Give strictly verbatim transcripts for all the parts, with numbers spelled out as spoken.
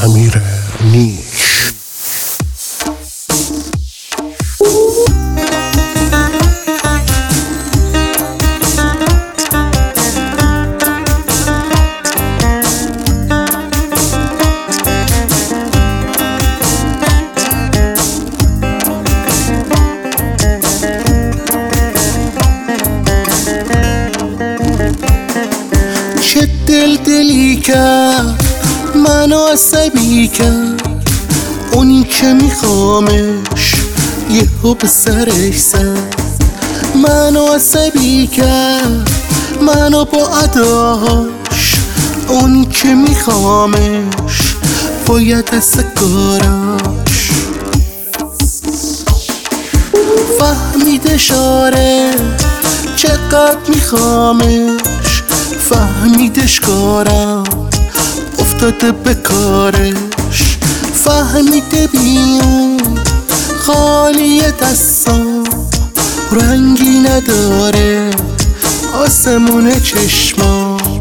امیر نیک. چه دل دلی کرد منو عصبی کرد، اونی که میخوامش یهو به سرش زد. منو عصبی کرد منو با اداهاش، اونی که میخوامش باید دست کاراش. فهمیدش آره چقدر میخوامش، فهمیدش کارم افتاده به کارش. فهمیده بیون خالی دستم، رنگی نداره آسمون چشمام.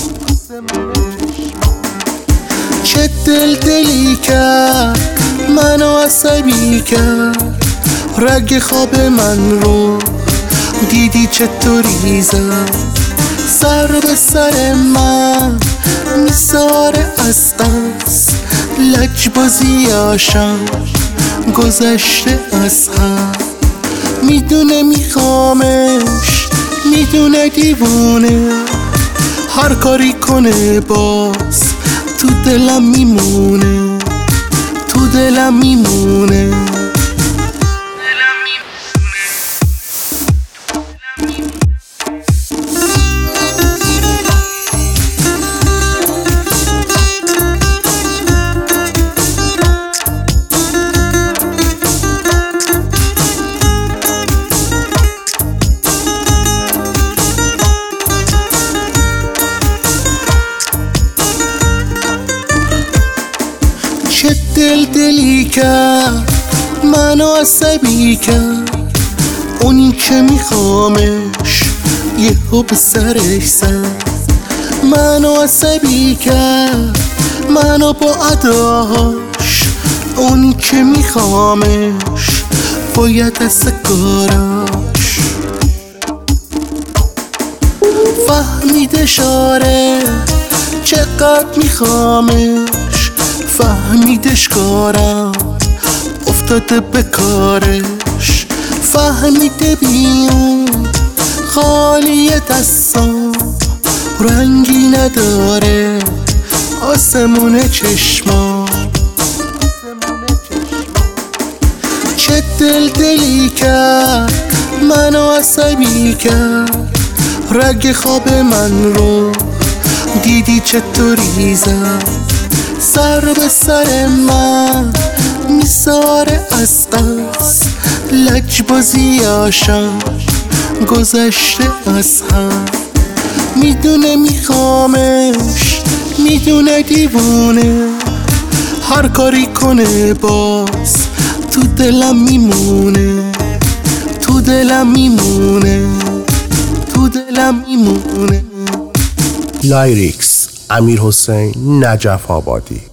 چه دل دلی کرد منو عصبی کرد، رگ خواب من رو دیدی چطوری زد. سر به سر من میساره از قصد، لجبازیاشم گذشته از هم. میدونه میخوامش، میدونه دیوونه، هر کاری کنه باز تو دلم میمونه، تو دلم میمونه. چه دل دلی کرد منو عصبی کرد، اونی که میخوامش یهو به سرش زد. منو عصبی کرد منو با اداهاش، اونی که میخوامش باید دست کاراش. فهمیدش آره چقدر میخوامش، فهمیدش کارم افتاده به کارش. فهمیده بیون خالی دستم، رنگی نداره آسمون چشمام. چه دل دلی کرد منو عصبی کرد، رگ خواب من رو دیدی چطوری زد. سر به سر من میساره از قصد، لجبازیاشم گذشته از هم. میدونه میخوامش، میدونه دیوونه، هر کاری کنه باز تو دلم میمونه، تو دلم میمونه، تو دلم میمونه. لایریکس امیرحسین نجف آبادی.